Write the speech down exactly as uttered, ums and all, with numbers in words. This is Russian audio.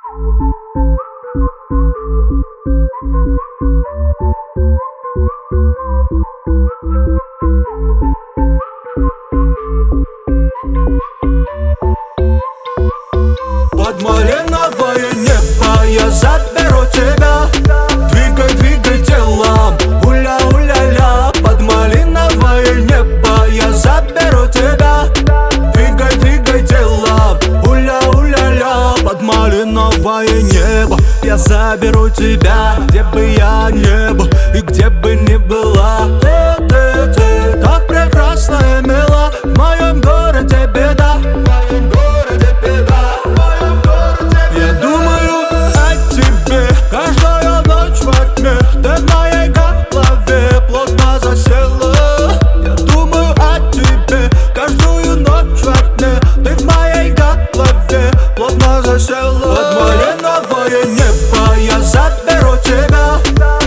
Под малиновое небо я заберу тебя. Двигай, двигай телом, уля-уля-ля. Под малиновое небо я заберу тебя. Двигай, двигай телом, уля-уля-ля. Под малиновое небо я заберу тебя. Где бы я не был и где бы ни была, ты, ты, ты так прекрасна и мила. В моем городе беда, в моем городе беда, в моем городе беда. Я думаю о тебе каждую ночь во тьме. Ты в моей голове плотно засела. Я думаю о тебе каждую ночь во тьме. Ты в моей голове плотно засела. Под малиновое небо я заберу тебя.